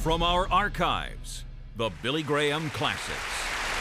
From our archives, the Billy Graham Classics.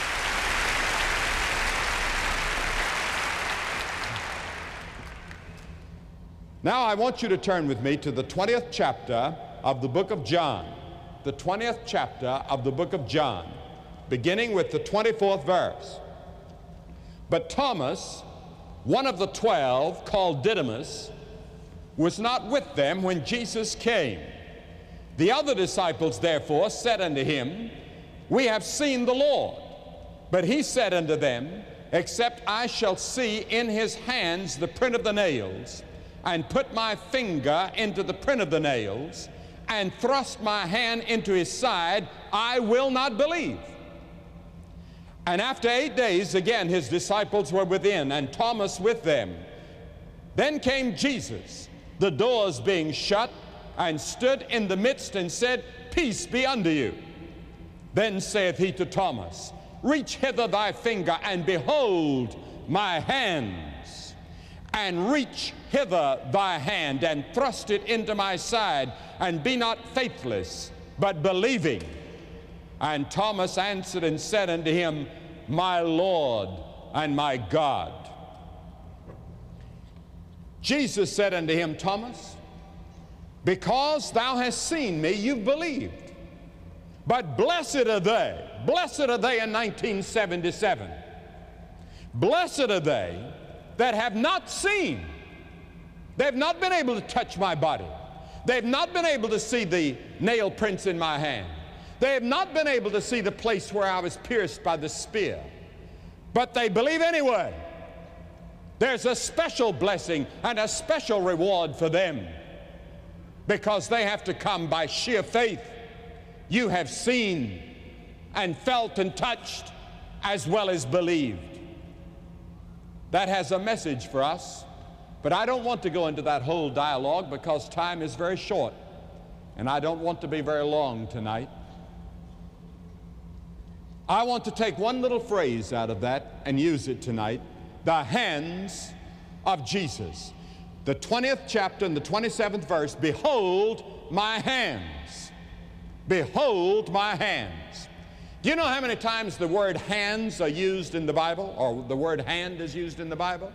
Now I want you to turn with me to the 20th chapter of the book of John. The 20th chapter of the book of John, beginning with the 24th verse. But Thomas, one of the 12, called Didymus, was not with them when Jesus came. The other disciples therefore said unto him, We have seen the Lord. But he said unto them, Except I shall see in his hands the print of the nails, and put my finger into the print of the nails, and thrust my hand into his side, I will not believe. And after 8 days, again his disciples were within, and Thomas with them. Then came Jesus, the doors being shut, and stood in the midst, and said, Peace be unto you. Then saith he to Thomas, Reach hither thy finger, and behold my hands. And reach hither thy hand, and thrust it into my side, and be not faithless, but believing. And Thomas answered and said unto him, My Lord and my God. Jesus said unto him, Thomas, because thou hast seen me, you've believed. But blessed are they in 1977. Blessed are they that have not seen. They've not been able to touch my body. They've not been able to see the nail prints in my hand. They have not been able to see the place where I was pierced by the spear. But they believe anyway. There's a special blessing and a special reward for them, because they have to come by sheer faith. You have seen and felt and touched as well as believed. That has a message for us, but I don't want to go into that whole dialogue because time is very short, and I don't want to be very long tonight. I want to take one little phrase out of that and use it tonight: the hands of Jesus. The 20th chapter and the 27th verse, behold my hands. Behold my hands. Do you know how many times the word hands are used in the Bible, or the word hand is used in the Bible?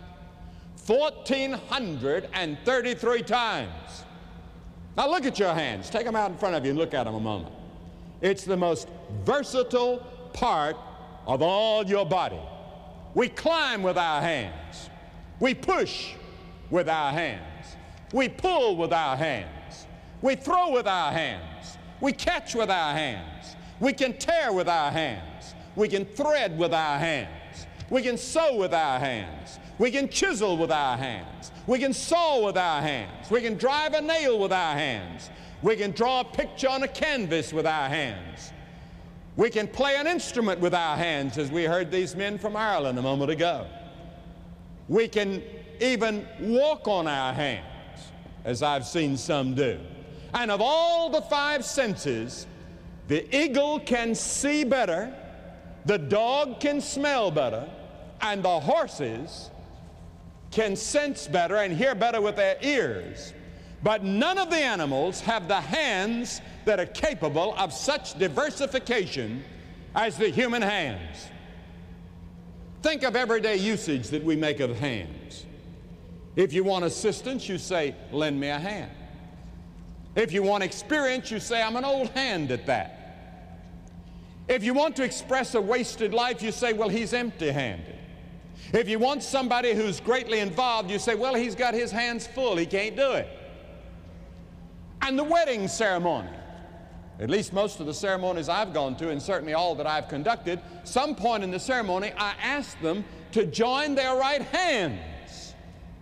1,433 times. Now look at your hands. Take them out in front of you and look at them a moment. It's the most versatile part of all your body. We climb with our hands. We push with our hands. We pull with our hands. We throw with our hands. We catch with our hands. We can tear with our hands. We can thread with our hands. We can sew with our hands. We can chisel with our hands. We can saw with our hands. We can drive a nail with our hands. We can draw a picture on a canvas with our hands. We can play an instrument with our hands, as we heard these men from Ireland a moment ago. We can even walk on our hands, as I've seen some do. And of all the five senses, the eagle can see better, the dog can smell better, and the horses can sense better and hear better with their ears. But none of the animals have the hands that are capable of such diversification as the human hands. Think of everyday usage that we make of hands. If you want assistance, you say, lend me a hand. If you want experience, you say, I'm an old hand at that. If you want to express a wasted life, you say, well, he's empty-handed. If you want somebody who's greatly involved, you say, well, he's got his hands full, he can't do it. And the wedding ceremony, at least most of the ceremonies I've gone to, and certainly all that I've conducted, some point in the ceremony I ask them to join their right hands.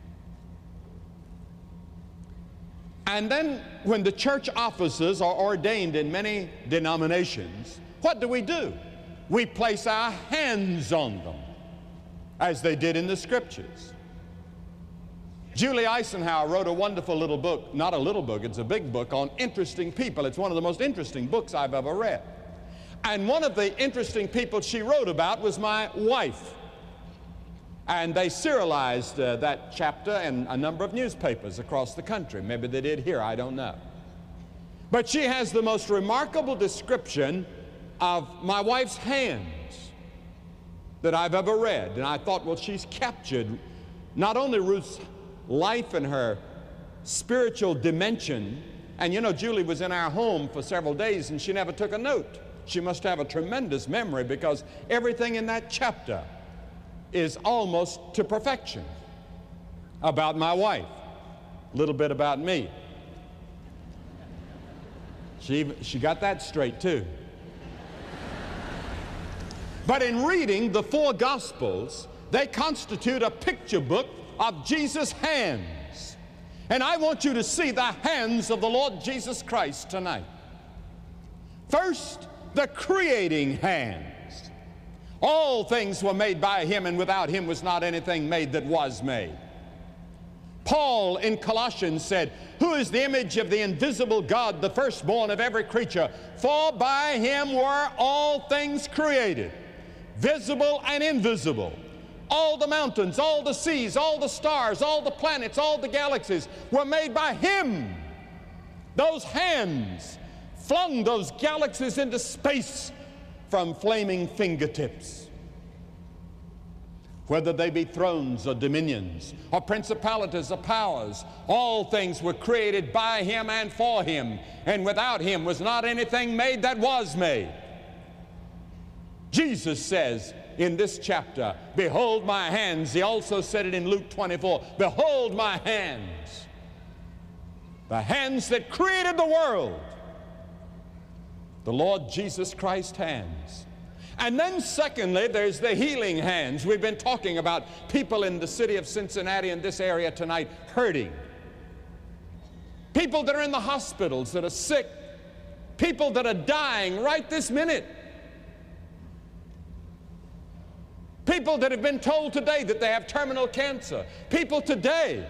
And then when the church offices are ordained in many denominations, what do? We place our hands on them, as they did in the Scriptures. Julie Eisenhower wrote a wonderful little book, not a little book, it's a big book, on interesting people. It's one of the most interesting books I've ever read. And one of the interesting people she wrote about was my wife. And they serialized that chapter in a number of newspapers across the country. Maybe they did here, I don't know. But she has the most remarkable description of my wife's hands that I've ever read. And I thought, well, she's captured not only Ruth's life and her spiritual dimension. And you know, Julie was in our home for several days and she never took a note. She must have a tremendous memory, because everything in that chapter is almost to perfection about my wife. A little bit about me. She got that straight too. But in reading the four Gospels, they constitute a picture book of Jesus' hands. And I want you to see the hands of the Lord Jesus Christ tonight. First, the creating hands. All things were made by Him, and without Him was not anything made that was made. Paul in Colossians said, "Who is the image of the invisible God, the firstborn of every creature? For by Him were all things created, visible and invisible. All the mountains, all the seas, all the stars, all the planets, all the galaxies were made by Him." Those hands flung those galaxies into space from flaming fingertips. Whether they be thrones or dominions or principalities or powers, all things were created by Him and for Him, and without Him was not anything made that was made. Jesus says in this chapter, "Behold my hands." He also said it in Luke 24, "Behold my hands." The hands that created the world. The Lord Jesus Christ's hands. And then secondly, there's the healing hands. We've been talking about people in the city of Cincinnati and this area tonight hurting. People that are in the hospitals that are sick. People that are dying right this minute. People that have been told today that they have terminal cancer. People today.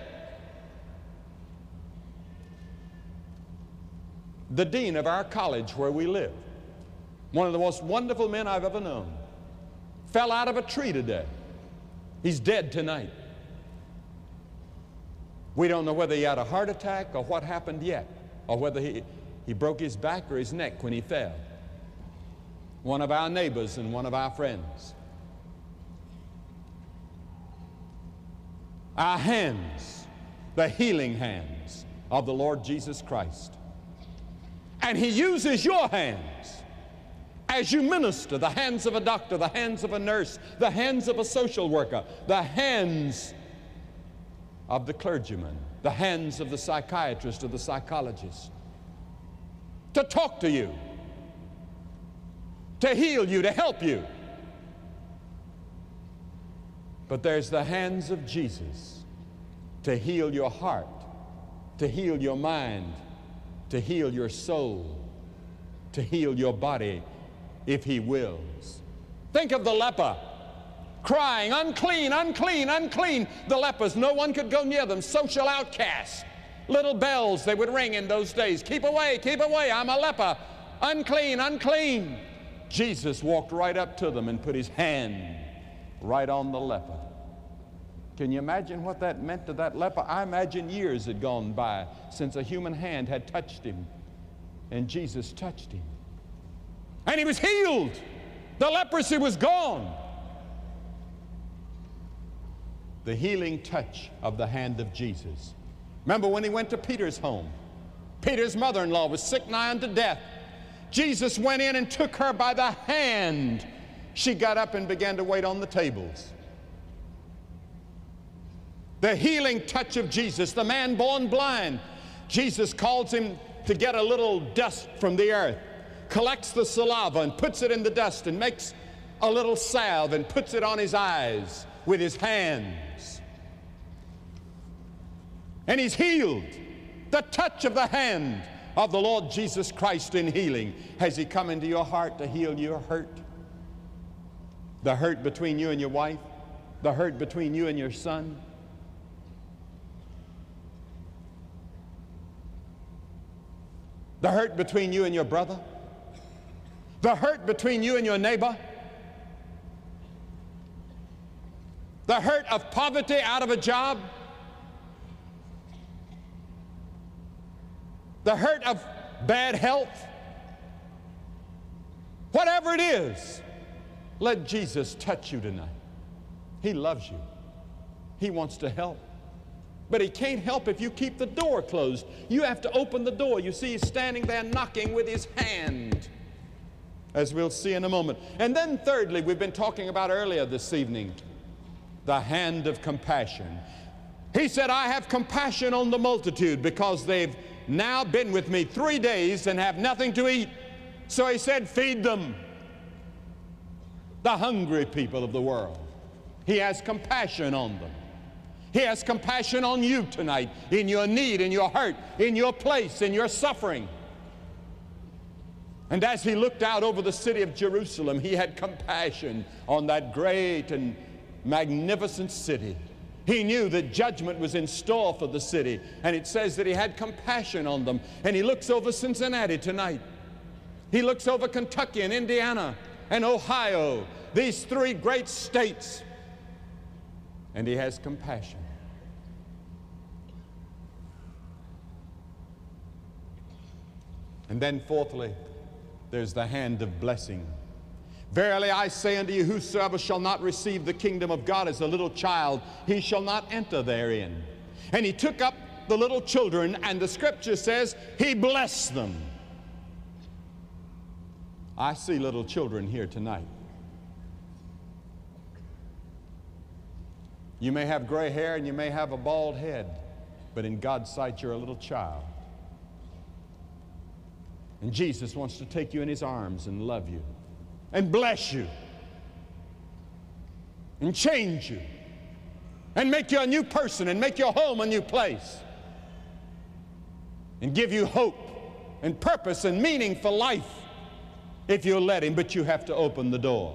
The dean of our college where we live, one of the most wonderful men I've ever known, fell out of a tree today. He's dead tonight. We don't know whether he had a heart attack or what happened yet, or whether he broke his back or his neck when he fell. One of our neighbors and one of our friends. Our hands, the healing hands of the Lord Jesus Christ. And He uses your hands as you minister, the hands of a doctor, the hands of a nurse, the hands of a social worker, the hands of the clergyman, the hands of the psychiatrist or the psychologist, to talk to you, to heal you, to help you. But there's the hands of Jesus to heal your heart, to heal your mind, to heal your soul, to heal your body if He wills. Think of the leper crying, "Unclean, unclean, unclean." The lepers, no one could go near them, social outcasts. Little bells they would ring in those days. "Keep away, I'm a leper. Unclean, unclean." Jesus walked right up to them and put His hand right on the leper. Can you imagine what that meant to that leper? I imagine years had gone by since a human hand had touched him, and Jesus touched him. And he was healed. The leprosy was gone. The healing touch of the hand of Jesus. Remember when He went to Peter's home? Peter's mother-in-law was sick nigh unto death. Jesus went in and took her by the hand. She got up and began to wait on the tables. The healing touch of Jesus. The man born blind, Jesus calls him to get a little dust from the earth, collects the saliva and puts it in the dust and makes a little salve and puts it on his eyes with his hands. And he's healed. The touch of the hand of the Lord Jesus Christ in healing. Has He come into your heart to heal your hurt? The hurt between you and your wife? The hurt between you and your son? The hurt between you and your brother? The hurt between you and your neighbor? The hurt of poverty, out of a job? The hurt of bad health, whatever it is, let Jesus touch you tonight. He loves you. He wants to help. But He can't help if you keep the door closed. You have to open the door. You see, He's standing there knocking with His hand, as we'll see in a moment. And then thirdly, we've been talking about earlier this evening, the hand of compassion. He said, I have compassion on the multitude because they've now been with me 3 days and have nothing to eat. So He said, feed them. The hungry people of the world. He has compassion on them. He has compassion on you tonight, in your need, in your hurt, in your place, in your suffering. And as He looked out over the city of Jerusalem, He had compassion on that great and magnificent city. He knew that judgment was in store for the city, and it says that He had compassion on them. And He looks over Cincinnati tonight. He looks over Kentucky and Indiana and Ohio, these 3 great states, and He has compassion. And then fourthly, there's the hand of blessing. Verily I say unto you, whosoever shall not receive the kingdom of God as a little child, he shall not enter therein. And He took up the little children, and the Scripture says He blessed them. I see little children here tonight. You may have gray hair and you may have a bald head, but in God's sight you're a little child. And Jesus wants to take you in His arms and love you and bless you and change you and make you a new person and make your home a new place and give you hope and purpose and meaning for life if you'll let Him. But you have to open the door.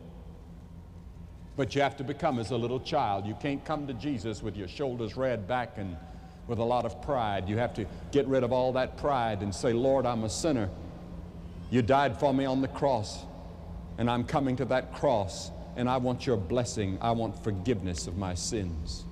But you have to become as a little child. You can't come to Jesus with your shoulders reared back and with a lot of pride. You have to get rid of all that pride and say, Lord, I'm a sinner. You died for me on the cross, and I'm coming to that cross, and I want your blessing. I want forgiveness of my sins.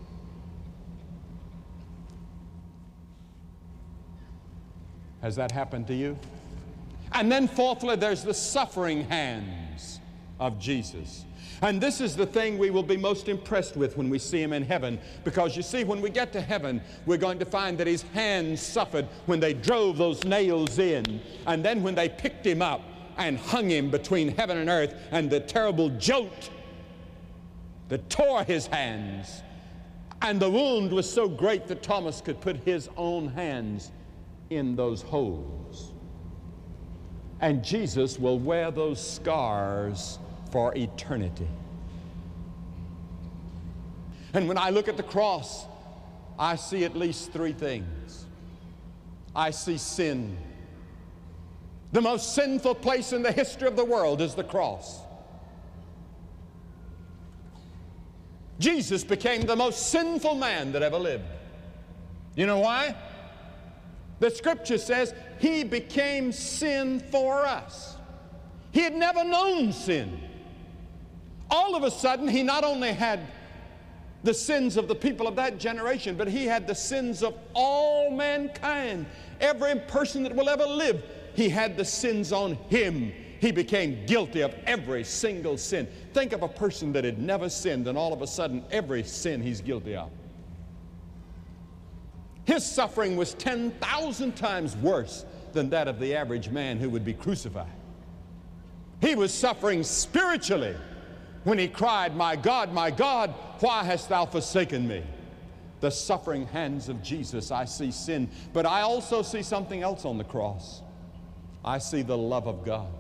Has that happened to you? And then fourthly, there's the suffering hands of Jesus. And this is the thing we will be most impressed with when we see Him in heaven. Because you see, when we get to heaven, we're going to find that His hands suffered when they drove those nails in. And then when they picked Him up and hung Him between heaven and earth, and the terrible jolt that tore His hands. And the wound was so great that Thomas could put his own hands in those holes. And Jesus will wear those scars for eternity. And when I look at the cross, I see at least 3 things. I see sin. The most sinful place in the history of the world is the cross. Jesus became the most sinful man that ever lived. You know why? The Scripture says He became sin for us. He had never known sin. All of a sudden, He not only had the sins of the people of that generation, but He had the sins of all mankind. Every person that will ever live, He had the sins on Him. He became guilty of every single sin. Think of a person that had never sinned, and all of a sudden, every sin he's guilty of. His suffering was 10,000 times worse than that of the average man who would be crucified. He was suffering spiritually when He cried, my God, why hast Thou forsaken me? The suffering hands of Jesus. I see sin, but I also see something else on the cross. I see the love of God.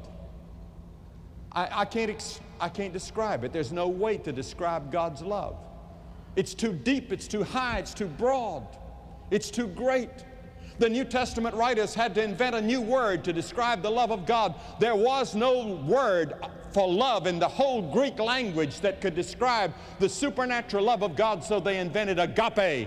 I can't describe it. There's no way to describe God's love. It's too deep, it's too high, it's too broad, it's too great. The New Testament writers had to invent a new word to describe the love of God. There was no word for love in the whole Greek language that could describe the supernatural love of God, so they invented agape.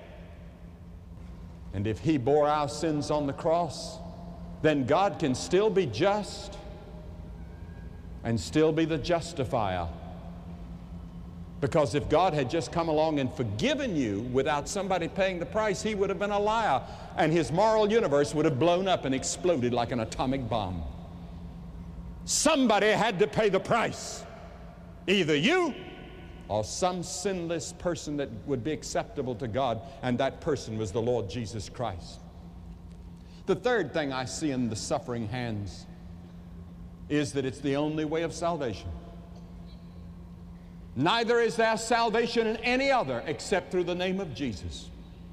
And if He bore our sins on the cross, then God can still be just and still be the justifier Because if God had just come along and forgiven you without somebody paying the price, He would have been a liar, and His moral universe would have blown up and exploded like an atomic bomb. Somebody had to pay the price. Either you or some sinless person that would be acceptable to God, and that person was the Lord Jesus Christ. The third thing I see in the suffering hands is that it's the only way of salvation. Neither is there salvation in any other except through the name of Jesus.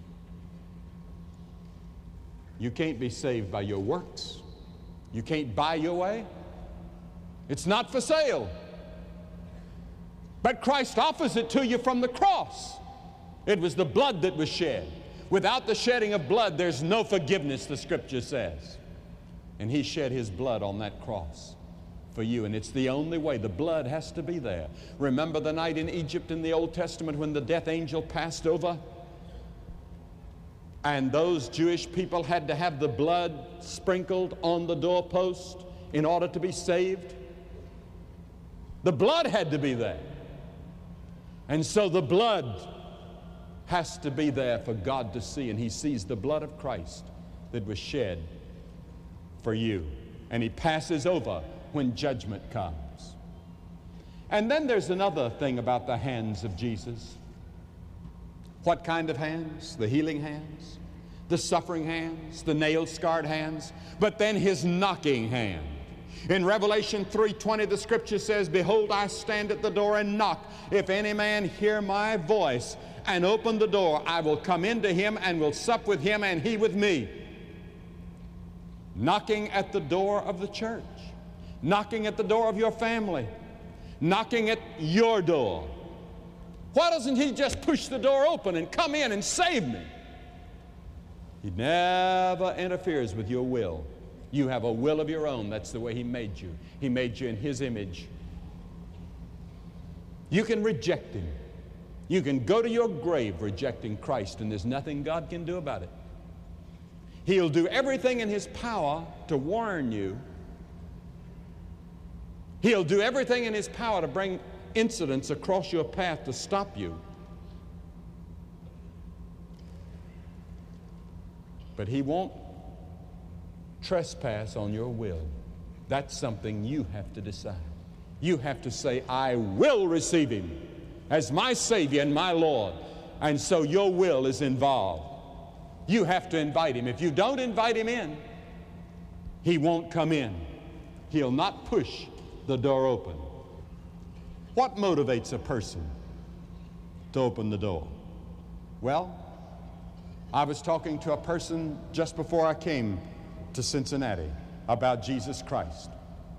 You can't be saved by your works. You can't buy your way. It's not for sale. But Christ offers it to you from the cross. It was the blood that was shed. Without the shedding of blood, there's no forgiveness, the Scripture says. And He shed His blood on that cross for you, and it's the only way. The blood has to be there. Remember the night in Egypt in the Old Testament when the death angel passed over? And those Jewish people had to have the blood sprinkled on the doorpost in order to be saved. The blood had to be there. And so the blood has to be there for God to see, and He sees the blood of Christ that was shed for you. And He passes over when judgment comes. And then there's another thing about the hands of Jesus. What kind of hands? The healing hands, the suffering hands, the nail-scarred hands, but then His knocking hand. In Revelation 3:20, the Scripture says, "Behold, I stand at the door and knock. If any man hear my voice and open the door, I will come into him and will sup with him and he with me." Knocking at the door of the church. Knocking at the door of your family, knocking at your door. Why doesn't He just push the door open and come in and save me? He never interferes with your will. You have a will of your own. That's the way He made you. He made you in His image. You can reject Him. You can go to your grave rejecting Christ, and there's nothing God can do about it. He'll do everything in His power to warn you. He'll do everything in His power to bring incidents across your path to stop you. But He won't trespass on your will. That's something you have to decide. You have to say, I will receive Him as my Savior and my Lord. And so your will is involved. You have to invite Him. If you don't invite Him in, He won't come in. He'll not push the door open. What motivates a person to open the door? Well, I was talking to a person just before I came to Cincinnati about Jesus Christ.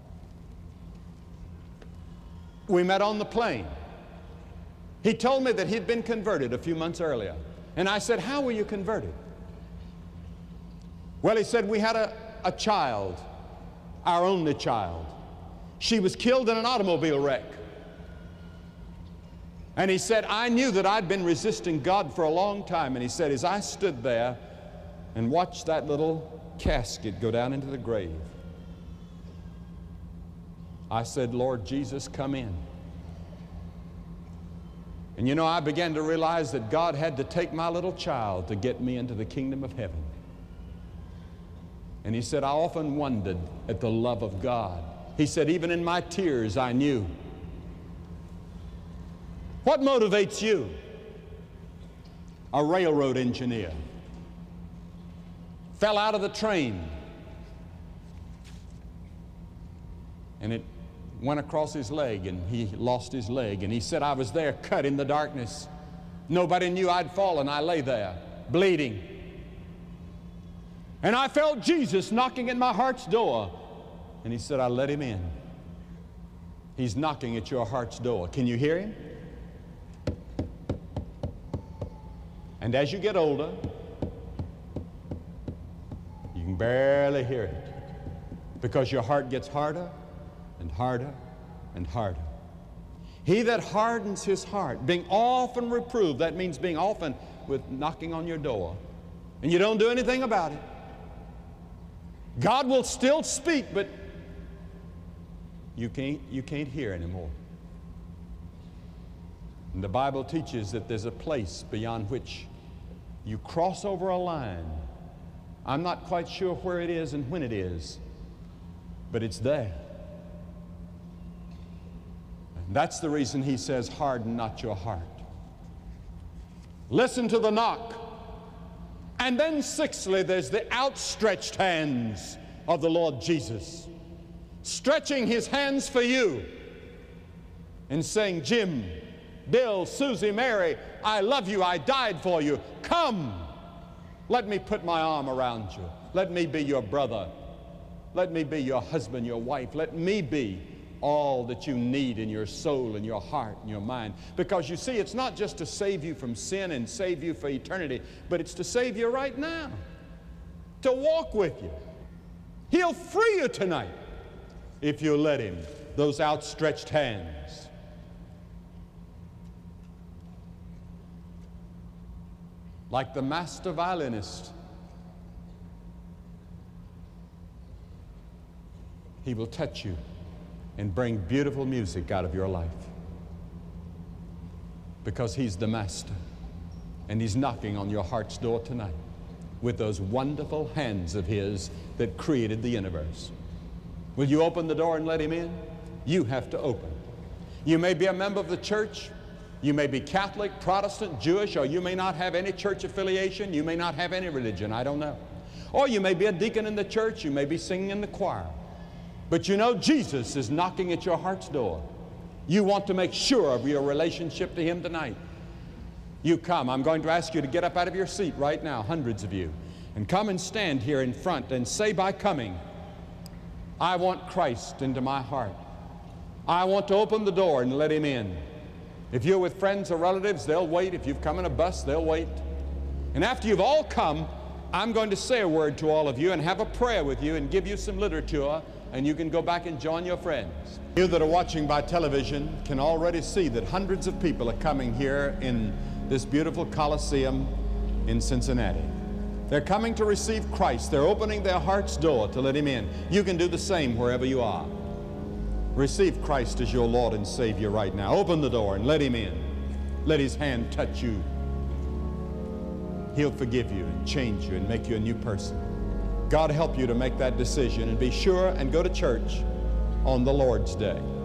We met on the plane. He told me that he'd been converted a few months earlier. And I said, how were you converted? Well, he said, we had a child, our only child. She was killed in an automobile wreck. And he said, I knew that I'd been resisting God for a long time. And he said, as I stood there and watched that little casket go down into the grave, I said, Lord Jesus, come in. And you know, I began to realize that God had to take my little child to get me into the kingdom of heaven. And he said, I often wondered at the love of God. He said, even in my tears, I knew. What motivates you? A railroad engineer fell out of the train, and it went across his leg, and he lost his leg. And he said, I was there cut in the darkness. Nobody knew I'd fallen. I lay there bleeding. And I felt Jesus knocking at my heart's door. And he said, I let Him in. He's knocking at your heart's door. Can you hear Him? And as you get older, you can barely hear it, because your heart gets harder and harder and harder. He that hardens his heart, being often reproved, that means being often with knocking on your door, and you don't do anything about it. God will still speak, but you can't hear anymore. And the Bible teaches that there's a place beyond which you cross over a line. I'm not quite sure where it is and when it is, but it's there. And that's the reason he says, harden not your heart. Listen to the knock. And then sixthly, there's the outstretched hands of the Lord Jesus, stretching his hands for you and saying, Jim, Bill, Susie, Mary, I love you, I died for you. Come, let me put my arm around you. Let me be your brother. Let me be your husband, your wife. Let me be all that you need in your soul and your heart and your mind. Because you see, it's not just to save you from sin and save you for eternity, but it's to save you right now, to walk with you. He'll free you tonight if you let him. Those outstretched hands. Like the master violinist, he will touch you and bring beautiful music out of your life, because he's the master, and he's knocking on your heart's door tonight with those wonderful hands of his that created the universe. Will you open the door and let him in? You have to open. You may be a member of the church. You may be Catholic, Protestant, Jewish, or you may not have any church affiliation. You may not have any religion. I don't know. Or you may be a deacon in the church. You may be singing in the choir. But you know Jesus is knocking at your heart's door. You want to make sure of your relationship to him tonight. You come. I'm going to ask you to get up out of your seat right now, hundreds of you, and come and stand here in front and say by coming, I want Christ into my heart. I want to open the door and let him in. If you're with friends or relatives, they'll wait. If you've come in a bus, they'll wait. And after you've all come, I'm going to say a word to all of you and have a prayer with you and give you some literature, and you can go back and join your friends. You that are watching by television can already see that hundreds of people are coming here in this beautiful Coliseum in Cincinnati. They're coming to receive Christ. They're opening their heart's door to let him in. You can do the same wherever you are. Receive Christ as your Lord and Savior right now. Open the door and let him in. Let his hand touch you. He'll forgive you and change you and make you a new person. God help you to make that decision, and be sure and go to church on the Lord's Day.